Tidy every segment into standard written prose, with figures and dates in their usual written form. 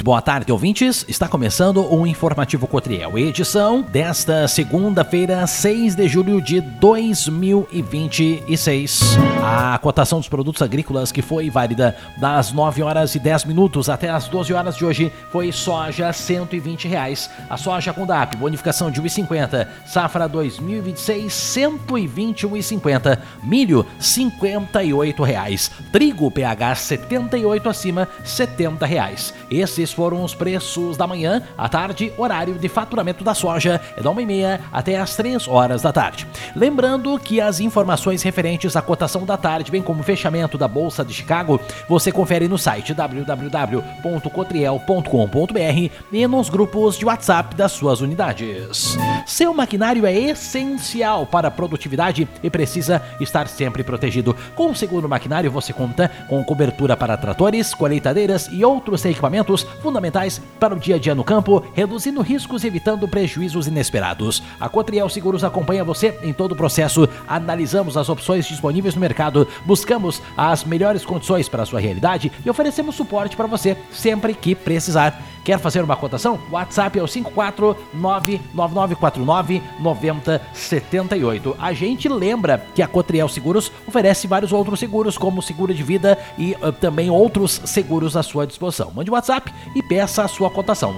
boa tarde, ouvintes. Está começando o Informativo Cotriel, edição desta segunda-feira, 6 de julho de 2026. A cotação dos produtos agrícolas que foi válida das 9 horas e 10 minutos até as 12 horas de hoje foi soja R$ 120. A soja com DAP, bonificação de R$ 1,50. Safra 2026, R$ 121,50. Milho, R$ 58. Trigo PH 78 acima, R$ 70. Esses foram os preços da manhã. À tarde, horário de faturamento da soja é da 1h30 até as 3 horas da tarde. Lembrando que as informações referentes à cotação da tarde, bem como o fechamento da Bolsa de Chicago, você confere no site www.cotriel.com.br e nos grupos de WhatsApp das suas unidades. Seu maquinário é essencial para a produtividade e precisa estar sempre protegido. Com o seguro maquinário você conta com cobertura para tratores, colheitadeiras e outros equipamentos fundamentais para o dia a dia no campo, reduzindo riscos e evitando prejuízos inesperados. A Cotriel Seguros acompanha você em todo o processo, analisamos as opções disponíveis no mercado, buscamos as melhores condições para a sua realidade e oferecemos suporte para você sempre que precisar. Quer fazer uma cotação? WhatsApp é o 54999499078. A gente lembra que a Cotriel Seguros oferece vários outros seguros, como seguro de vida e também outros seguros à sua disposição. Mande o WhatsApp e peça a sua cotação.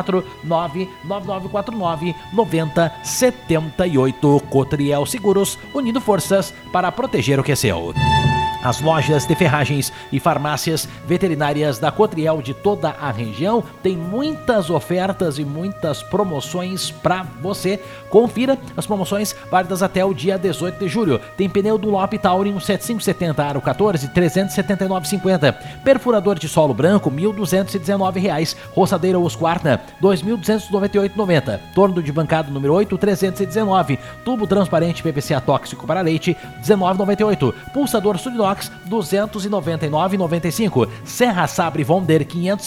54999499078. Cotriel Seguros, unindo forças para proteger o que é seu. As lojas de ferragens e farmácias veterinárias da Cotriel de toda a região têm muitas ofertas e muitas promoções para você. Confira as promoções válidas até o dia 18 de julho. Tem pneu Dunlop Taurium 7570 aro 14, R$ 379,50. Perfurador de solo branco, R$ 1.219. Roçadeira Husqvarna, R$ 2.298,90. Torno de bancada número 8, R$ 319. Tubo transparente PVC atóxico para leite, R$ 19,98. Pulsador Suridox, R$ 299,95. Serra Sabre Vonder, R$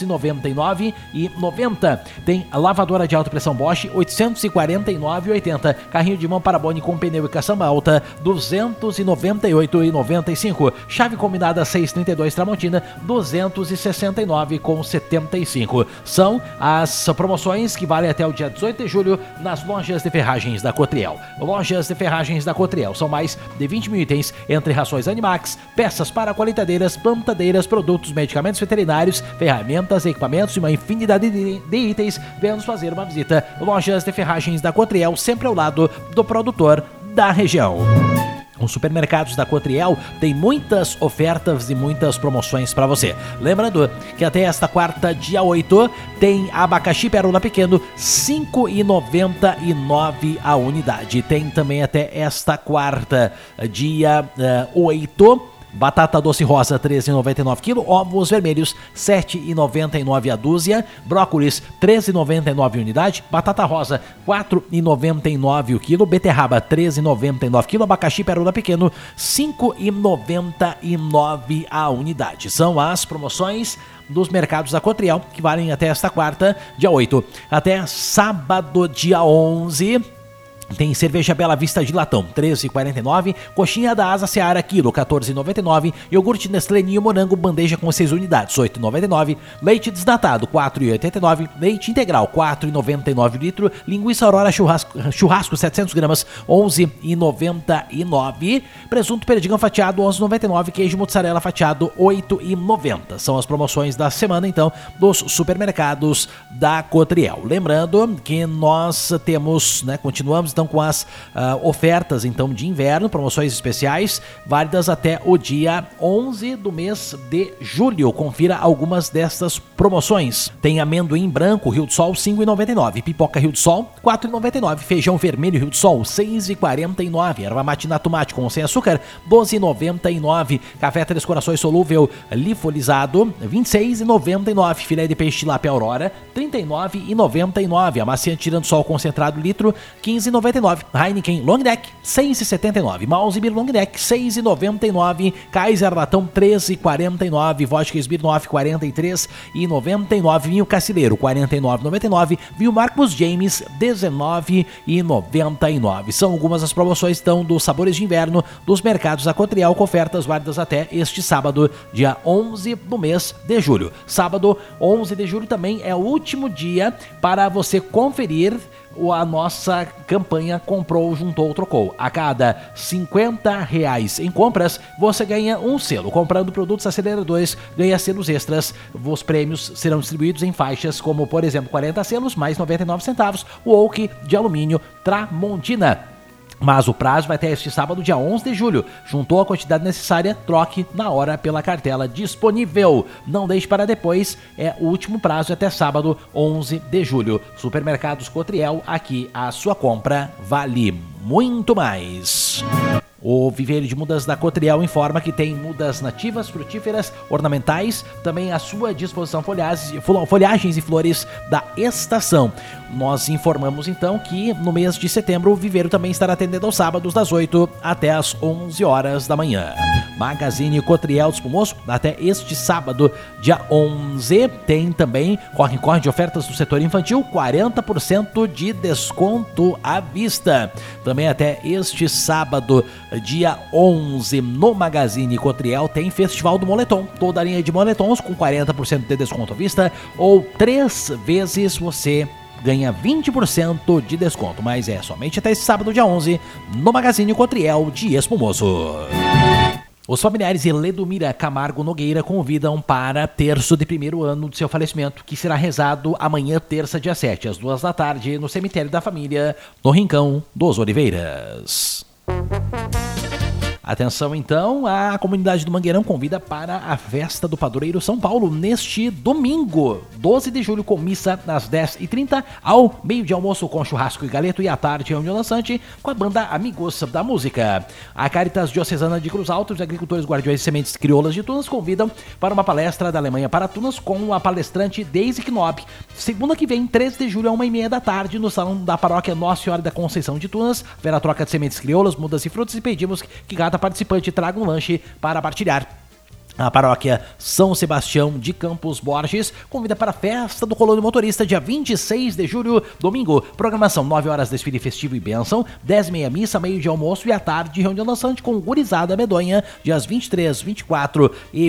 599,90. Tem a lavadora de alta pressão Bosch, R$ 849,80. Carrinho de mão Parabone com pneu e caçamba alta, R$ 298,95. Chave combinada 632 Tramontina, R$ 269,75. São as promoções que valem até o dia 18 de julho nas lojas de ferragens da Cotriel. Lojas de ferragens da Cotriel são mais de 20 mil itens, entre rações Animax, peças para colheitadeiras, plantadeiras, produtos, medicamentos veterinários, ferramentas, equipamentos e uma infinidade de itens. Venha-nos fazer uma visita. Lojas de ferragens da Cotriel, sempre ao lado do produtor da região. Os supermercados da Cotriel têm muitas ofertas e muitas promoções para você. Lembrando que até esta quarta, dia 8, tem abacaxi Pérola Pequeno, R$ 5,99 a unidade. Tem também até esta quarta, dia 8, batata doce rosa, R$ 13,99 kg. Ovos vermelhos, R$ 7,99 a dúzia. Brócolis, R$ 13,99 unidade. Batata rosa, R$ 4,99 o quilo. Beterraba, R$ 13,99 kg. Abacaxi Pérola Pequeno, R$ 5,99 a unidade. São as promoções dos mercados da Cotriel, que valem até esta quarta, dia 8. Até sábado, dia 11... tem cerveja Bela Vista de latão, R$ 13,49. Coxinha da Asa Seara, quilo, R$ 14,99. Iogurte Nestlé Ninho Morango, bandeja com 6 unidades, R$ 8,99. Leite desnatado, R$ 4,89. Leite integral, R$ 4,99 litro. Linguiça Aurora churrasco 700 gramas, R$ 11,99. Presunto perdigão fatiado, R$ 11,99. Queijo mozzarella fatiado, R$ 8,90. São as promoções da semana, então, dos supermercados da Cotriel. Lembrando que nós temos, continuamos, então, com as ofertas então de inverno, promoções especiais válidas até o dia 11 do mês de julho. Confira algumas destas promoções. Tem amendoim branco Rio do Sol, R$ 5,99. Pipoca Rio do Sol, R$ 4,99. Feijão vermelho Rio do Sol, R$ 6,49. Erva mate nato mate com sem açúcar, R$ 12,99. Café Três Corações solúvel lifolizado, R$ 26,99. Filé de peixe tilápia Aurora, R$ 39,99. Amaciante tirando sol concentrado litro, R$ 15,99. 5,99. Heineken Long Neck, 6,79. Malzimir Long Neck, 6,99. Kaiser Latão, 13,49. Vodka Smirnoff, 43,99. Vinho Cassileiro, 49,99. Vinho Marcos James, 19,99. São algumas das promoções então dos sabores de inverno dos mercados da Cotriel, com ofertas válidas até este sábado, dia 11 do mês de julho. Sábado, 11 de julho, também é o último dia para você conferir a nossa campanha Comprou, Juntou, Trocou. A cada R$50 em compras, você ganha um selo. Comprando produtos aceleradores, ganha selos extras. Os prêmios serão distribuídos em faixas como, por exemplo, 40 selos mais 99 centavos, o Oak de alumínio Tramontina. Mas o prazo vai até este sábado, dia 11 de julho. Juntou a quantidade necessária, troque na hora pela cartela disponível. Não deixe para depois, é o último prazo até sábado, 11 de julho. Supermercados Cotriel, aqui a sua compra vale muito mais. O Viveiro de Mudas da Cotriel informa que tem mudas nativas, frutíferas, ornamentais, também à sua disposição folhagens e flores da estação. Nós informamos então que no mês de setembro o Viveiro também estará atendendo aos sábados das 8 até as 11 horas da manhã. Magazine Cotriel do Espumoso, até este sábado, dia 11, tem também corre de ofertas do setor infantil, 40% de desconto à vista. Também até este sábado, dia 11, no Magazine Cotriel, tem Festival do Moletom. Toda a linha de moletons com 40% de desconto à vista, ou 3 vezes você ganha 20% de desconto, mas é somente até esse sábado, dia 11, no Magazine Cotriel de Espumoso. Os familiares de Ledomira Camargo Nogueira convidam para terço de primeiro ano de seu falecimento, que será rezado amanhã, terça, dia 7, às 2 da tarde, no cemitério da família, no Rincão dos Oliveiras. Atenção então, a comunidade do Mangueirão convida para a festa do Padroeiro São Paulo neste domingo, 12 de julho, com missa às 10h30, ao meio de almoço com churrasco e galeto, e à tarde reunião dançante com a banda Amigos da Música. A Caritas Diocesana de Cruz Alta e os agricultores guardiões de sementes crioulas de Tunas convidam para uma palestra da Alemanha para Tunas com a palestrante Daisy Knob, segunda que vem, 13 de julho, às 1h30 da tarde, no salão da paróquia Nossa Senhora da Conceição de Tunas. Haverá troca de sementes crioulas, mudas e frutas, e pedimos que cada participante traga um lanche para partilhar. A paróquia São Sebastião de Campos Borges convida para a festa do Colônia Motorista, dia 26 de julho, domingo. Programação: 9 horas desfile festivo e bênção, 10h30 missa, meio de almoço, e à tarde reunião dançante com gurizada medonha. Dias 23, 24 e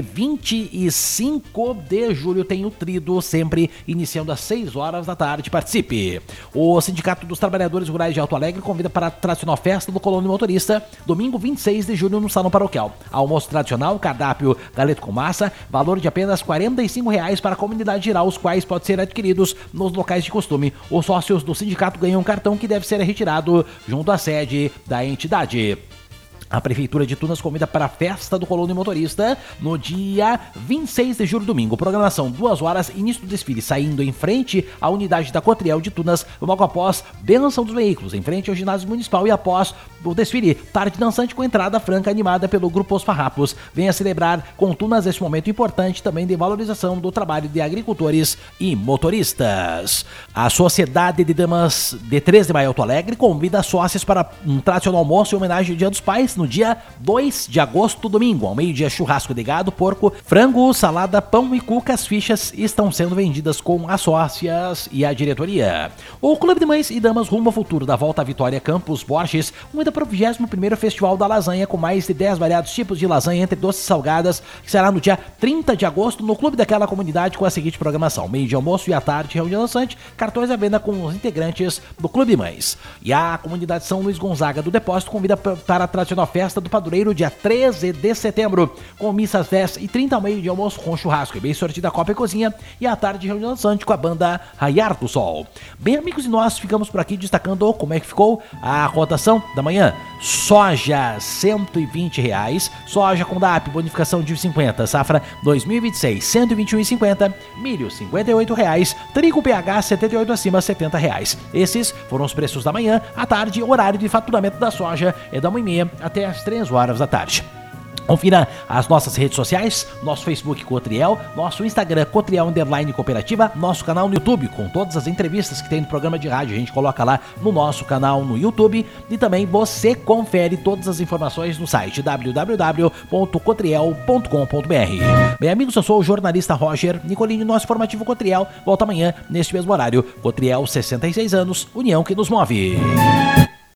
25 de julho tem o trido, sempre iniciando às 6 horas da tarde. Participe! O Sindicato dos Trabalhadores Rurais de Alto Alegre convida para a tradicional festa do Colônia Motorista, domingo 26 de julho, no Salão Paroquial. Almoço tradicional, cardápio galeto com massa, valor de apenas R$45 para a comunidade geral, os quais podem ser adquiridos nos locais de costume. Os sócios do sindicato ganham um cartão que deve ser retirado junto à sede da entidade. A Prefeitura de Tunas convida para a festa do Colônia Motorista no dia 26 de julho, domingo. Programação: 2 horas, início do desfile, saindo em frente à unidade da Cotriel de Tunas, logo após bênção dos veículos, em frente ao ginásio municipal, e após o desfile, tarde dançante com entrada franca animada pelo Grupo Os Farrapos. Venha celebrar com Tunas este momento importante também de valorização do trabalho de agricultores e motoristas. A Sociedade de Damas de 3 de Maio Alto Alegre convida sócias para um tradicional almoço em homenagem ao Dia dos Pais, no dia 2 de agosto, domingo. Ao meio-dia, churrasco de gado, porco, frango, salada, pão e cuca. As fichas estão sendo vendidas com as sócias e a diretoria. O Clube de Mães e Damas rumo ao futuro da Volta à Vitória Campos Borges convida para o 21º Festival da Lasanha, com mais de 10 variados tipos de lasanha, entre doces e salgadas, que será no dia 30 de agosto, no clube daquela comunidade, com a seguinte programação: meio de almoço e à tarde, reunião dançante, cartões à venda com os integrantes do Clube de Mães. E a comunidade São Luís Gonzaga do Depósito convida para a tradicional festa do Padroeiro, dia 13 de setembro, com missa às 10h30, ao meio de almoço com churrasco e bem sortida copa e cozinha, e à tarde reunião dançante com a banda Raiar do Sol. Bem, amigos, e nós ficamos por aqui destacando como é que ficou a cotação da manhã. Soja, R$120, soja com DAP, bonificação de 50, safra 2026, R$121,50, milho, R$58, trigo PH 78 acima, R$70. Esses foram os preços da manhã. À tarde, horário de faturamento da soja é da 1h30 até as 3 horas da tarde. Confira as nossas redes sociais, nosso Facebook Cotriel, nosso Instagram Cotriel_Cooperativa, nosso canal no YouTube, com todas as entrevistas que tem no programa de rádio, a gente coloca lá no nosso canal no YouTube, e também você confere todas as informações no site www.cotriel.com.br. Bem, amigos, eu sou o jornalista Roger Nicolini, nosso informativo Cotriel volta amanhã neste mesmo horário. Cotriel, 66 anos, união que nos move.